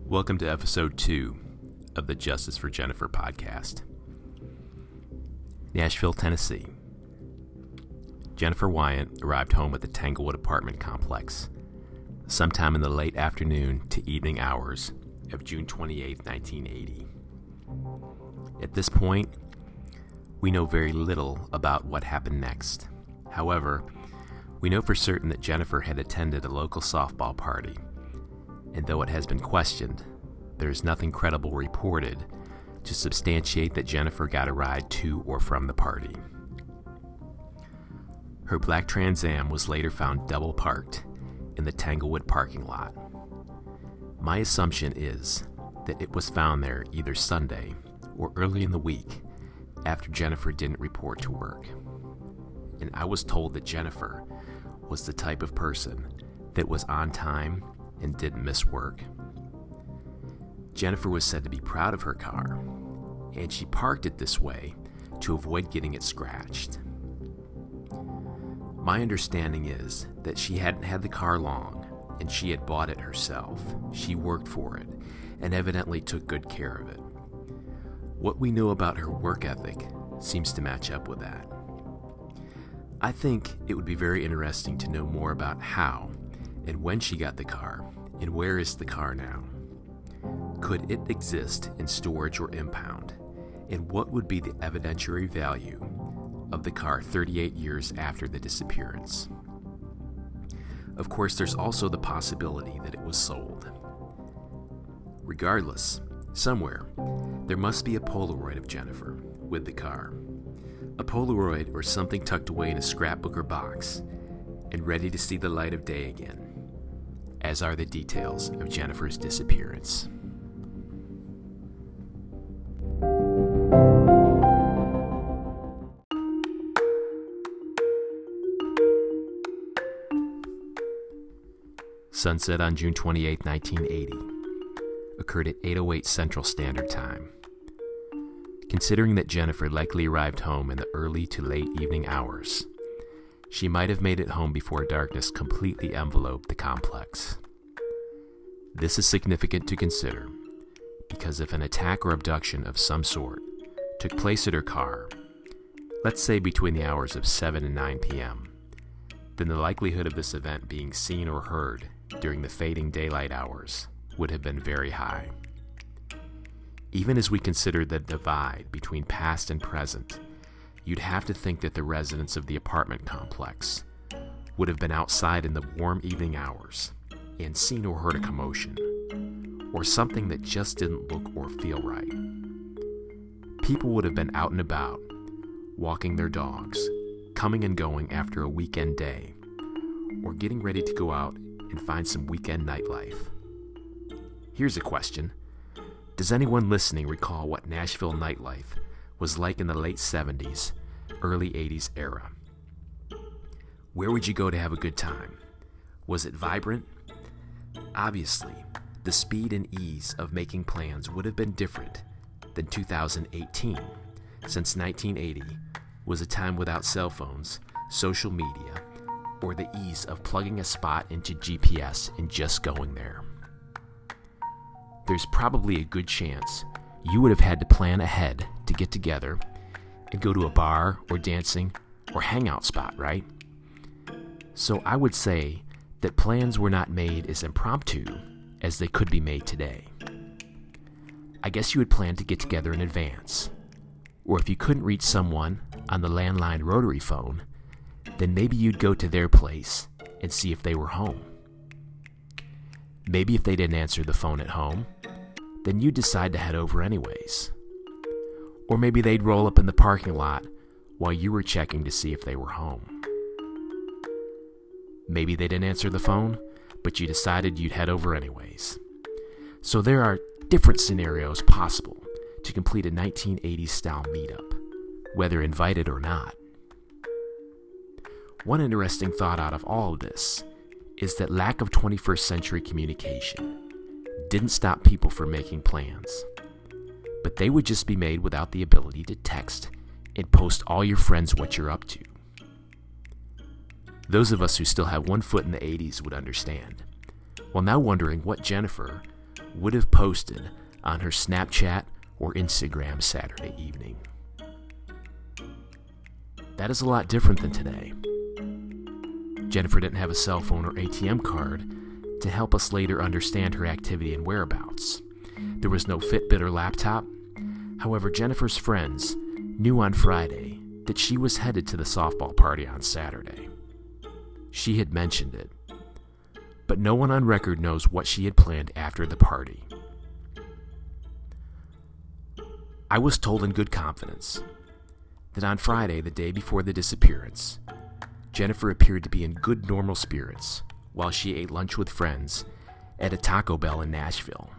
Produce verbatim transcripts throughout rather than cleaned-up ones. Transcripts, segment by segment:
Welcome to episode two of the Justice for Jennifer podcast. Nashville, Tennessee. Jennifer Wyant arrived home at the Tanglewood apartment complex sometime in the late afternoon to evening hours of June twenty-eighth, nineteen eighty. At this point, we know very little about what happened next. However, we know for certain that Jennifer had attended a local softball party, and though it has been questioned, there is nothing credible reported to substantiate that Jennifer got a ride to or from the party. Her black Trans Am was later found double parked in the Tanglewood parking lot. My assumption is that it was found there either Sunday or early in the week after Jennifer didn't report to work. And I was told that Jennifer was the type of person that was on time and didn't miss work. Jennifer was said to be proud of her car, and she parked it this way to avoid getting it scratched. My understanding is that she hadn't had the car long, and she had bought it herself. She worked for it, and evidently took good care of it. What we know about her work ethic seems to match up with that. I think it would be very interesting to know more about how and when she got the car, and where is the car now? Could it exist in storage or impound? And what would be the evidentiary value of the car thirty-eight years after the disappearance? Of course, there's also the possibility that it was sold. Regardless, somewhere, there must be a Polaroid of Jennifer with the car. A Polaroid or something tucked away in a scrapbook or box and ready to see the light of day again, as are the details of Jennifer's disappearance. Sunset on June twenty-eighth, nineteen eighty, occurred at eight oh eight Central Standard Time. Considering that Jennifer likely arrived home in the early to late evening hours, she might have made it home before darkness completely enveloped the complex. This is significant to consider, because if an attack or abduction of some sort took place at her car, let's say between the hours of seven and nine p.m., then the likelihood of this event being seen or heard during the fading daylight hours would have been very high. Even as we consider the divide between past and present, you'd have to think that the residents of the apartment complex would have been outside in the warm evening hours and seen or heard a commotion, or something that just didn't look or feel right. People would have been out and about, walking their dogs, coming and going after a weekend day, or getting ready to go out and find some weekend nightlife. Here's a question. Does anyone listening recall what Nashville nightlife was like in the late seventies, early eighties era? Where would you go to have a good time? Was it vibrant? Obviously, the speed and ease of making plans would have been different than two thousand eighteen, since nineteen eighty was a time without cell phones, social media, or the ease of plugging a spot into G P S and just going there. There's probably a good chance you would have had to plan ahead to get together and go to a bar or dancing or hangout spot, right? So I would say that plans were not made as impromptu as they could be made today. I guess you would plan to get together in advance, or if you couldn't reach someone on the landline rotary phone, then maybe you'd go to their place and see if they were home. Maybe if they didn't answer the phone at home, then you'd decide to head over anyways. Or maybe they'd roll up in the parking lot while you were checking to see if they were home. Maybe they didn't answer the phone, but you decided you'd head over anyways. So there are different scenarios possible to complete a nineteen eighties style meetup, whether invited or not. One interesting thought out of all of this is that lack of twenty-first century communication didn't stop people from making plans, but they would just be made without the ability to text and post all your friends what you're up to. Those of us who still have one foot in the eighties would understand, while now wondering what Jennifer would have posted on her Snapchat or Instagram Saturday evening. That is a lot different than today. Jennifer didn't have a cell phone or A T M card to help us later understand her activity and whereabouts. There was no Fitbit or laptop. However, Jennifer's friends knew on Friday that she was headed to the softball party on Saturday. She had mentioned it, but no one on record knows what she had planned after the party. I was told in good confidence that on Friday, the day before the disappearance, Jennifer appeared to be in good normal spirits while she ate lunch with friends at a Taco Bell in Nashville.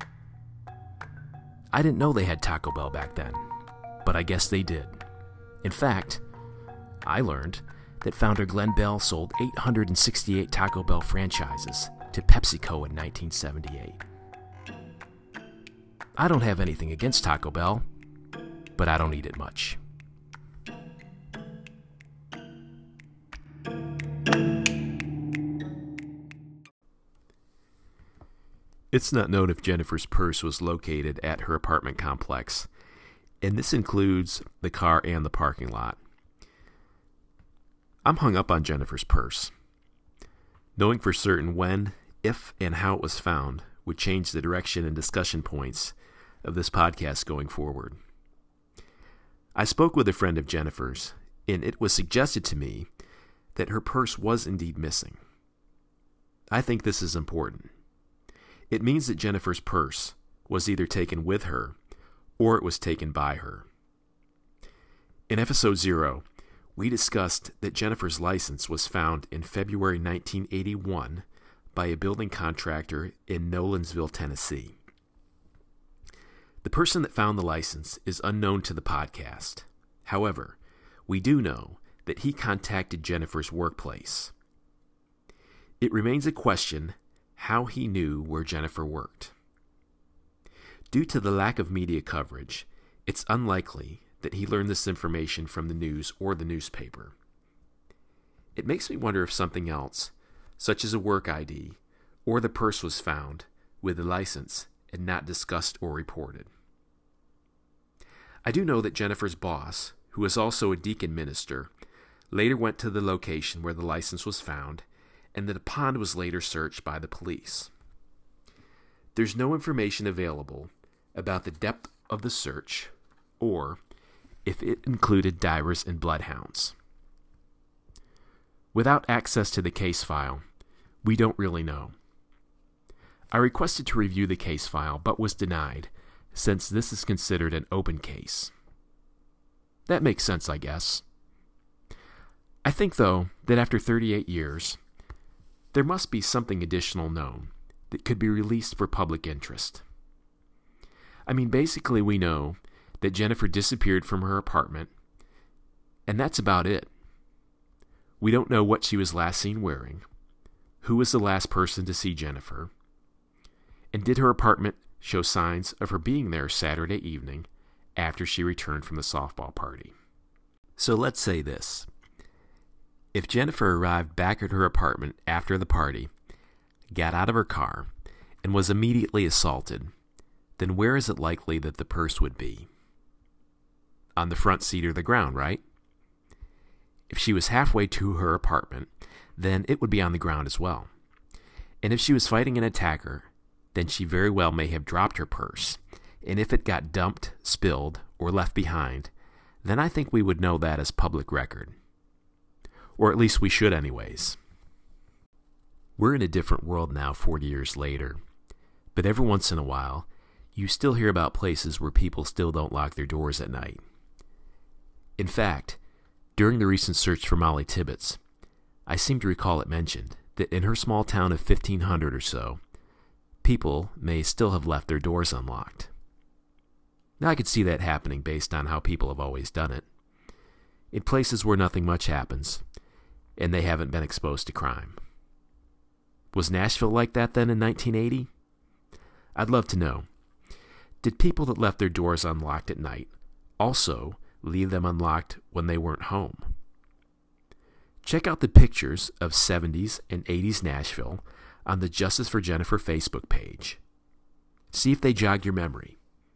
I didn't know they had Taco Bell back then, but I guess they did. In fact, I learned that founder Glenn Bell sold eight hundred sixty-eight Taco Bell franchises to PepsiCo in nineteen seventy-eight. I don't have anything against Taco Bell, but I don't eat it much. It's not known if Jennifer's purse was located at her apartment complex, and this includes the car and the parking lot. I'm hung up on Jennifer's purse. Knowing for certain when, if, and how it was found would change the direction and discussion points of this podcast going forward. I spoke with a friend of Jennifer's, and it was suggested to me that her purse was indeed missing. I think this is important. It means that Jennifer's purse was either taken with her or it was taken by her. In episode zero, we discussed that Jennifer's license was found in February nineteen eighty-one by a building contractor in Nolensville, Tennessee. The person that found the license is unknown to the podcast. However, we do know that he contacted Jennifer's workplace. It remains a question how he knew where Jennifer worked. Due to the lack of media coverage, it's unlikely that he learned this information from the news or the newspaper. It makes me wonder if something else, such as a work I D, or the purse was found with the license and not discussed or reported. I do know that Jennifer's boss, who is also a deacon minister, later went to the location where the license was found, and that a pond was later searched by the police. There's no information available about the depth of the search or if it included divers and bloodhounds. Without access to the case file, we don't really know. I requested to review the case file but was denied, since this is considered an open case. That makes sense, I guess. I think, though, that after thirty-eight years, there must be something additional known that could be released for public interest. I mean, basically we know that Jennifer disappeared from her apartment, and that's about it. We don't know what she was last seen wearing, who was the last person to see Jennifer, and did her apartment show signs of her being there Saturday evening after she returned from the softball party. So let's say this. If Jennifer arrived back at her apartment after the party, got out of her car, and was immediately assaulted, then where is it likely that the purse would be? On the front seat or the ground, right? If she was halfway to her apartment, then it would be on the ground as well. And if she was fighting an attacker, then she very well may have dropped her purse, and if it got dumped, spilled, or left behind, then I think we would know that as public record. Or at least we should anyways. We're in a different world now forty years later, but every once in a while, you still hear about places where people still don't lock their doors at night. In fact, during the recent search for Molly Tibbetts, I seem to recall it mentioned that in her small town of fifteen hundred or so, people may still have left their doors unlocked. Now I could see that happening based on how people have always done it. In places where nothing much happens, and they haven't been exposed to crime. Was Nashville like that then in nineteen eighty? I'd love to know. Did people that left their doors unlocked at night also leave them unlocked when they weren't home? Check out the pictures of seventies and eighties Nashville on the Justice for Jennifer Facebook page. See if they jog your memory.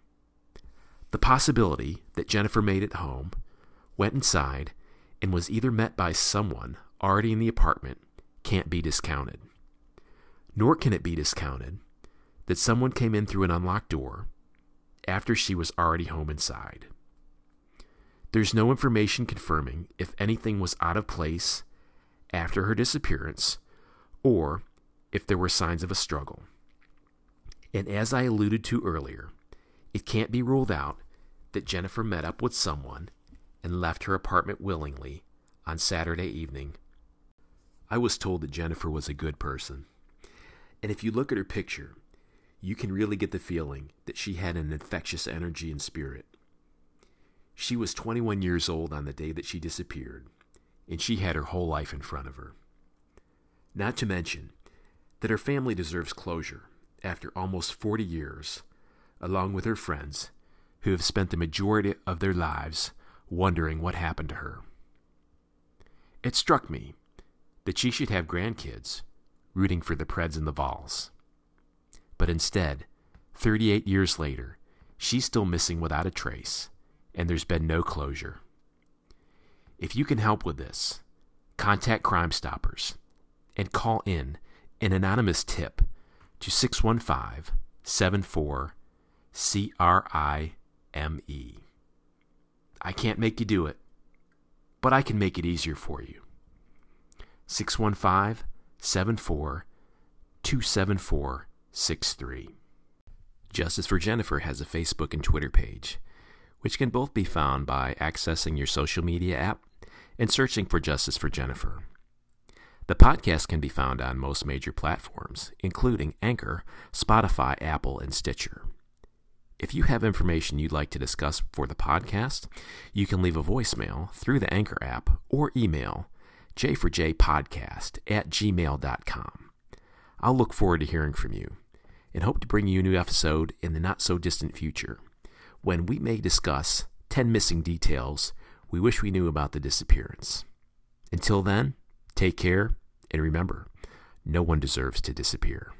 The possibility that Jennifer made it home, went inside, and was either met by someone already in the apartment can't be discounted. Nor can it be discounted that someone came in through an unlocked door after she was already home inside. There's no information confirming if anything was out of place after her disappearance or if there were signs of a struggle. And as I alluded to earlier, it can't be ruled out that Jennifer met up with someone and left her apartment willingly on Saturday evening. I was told that Jennifer was a good person. And if you look at her picture, you can really get the feeling that she had an infectious energy and spirit. She was twenty-one years old on the day that she disappeared, and she had her whole life in front of her. Not to mention that her family deserves closure after almost forty years, along with her friends, who have spent the majority of their lives wondering what happened to her. It struck me that she should have grandkids rooting for the Preds and the Vols. But instead, thirty-eight years later, she's still missing without a trace, and there's been no closure. If you can help with this, contact Crime Stoppers and call in an anonymous tip to six one five, seven four, C R I M E. I can't make you do it, but I can make it easier for you. six one five, seven four, two seven four, six three. Justice for Jennifer has a Facebook and Twitter page, which can both be found by accessing your social media app and searching for Justice for Jennifer. The podcast can be found on most major platforms, including Anchor, Spotify, Apple, and Stitcher. If you have information you'd like to discuss for the podcast, you can leave a voicemail through the Anchor app or email j four j podcast at gmail dot com. I'll look forward to hearing from you and hope to bring you a new episode in the not-so-distant future, when we may discuss ten missing details we wish we knew about the disappearance. Until then, take care, and remember, no one deserves to disappear.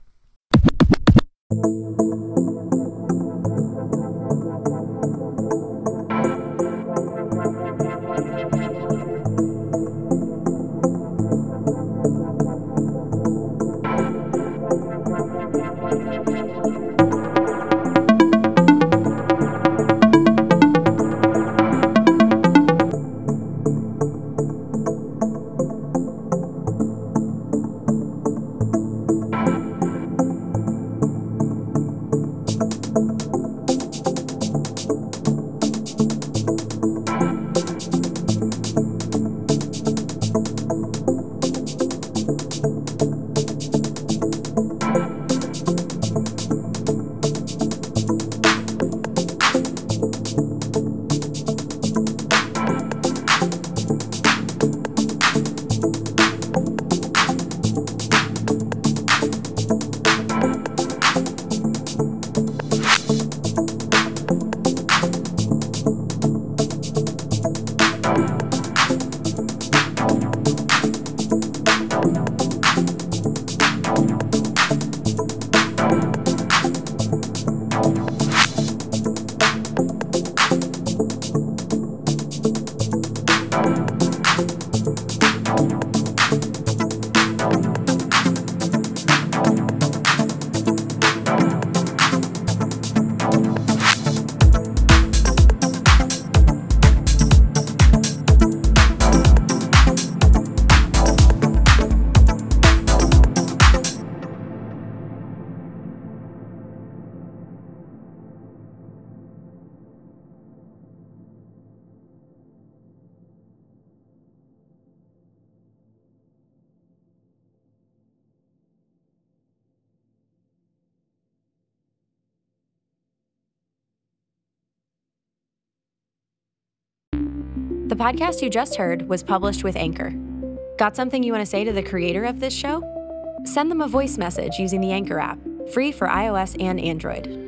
The podcast you just heard was published with Anchor. Got something you want to say to the creator of this show? Send them a voice message using the Anchor app, free for iOS and Android.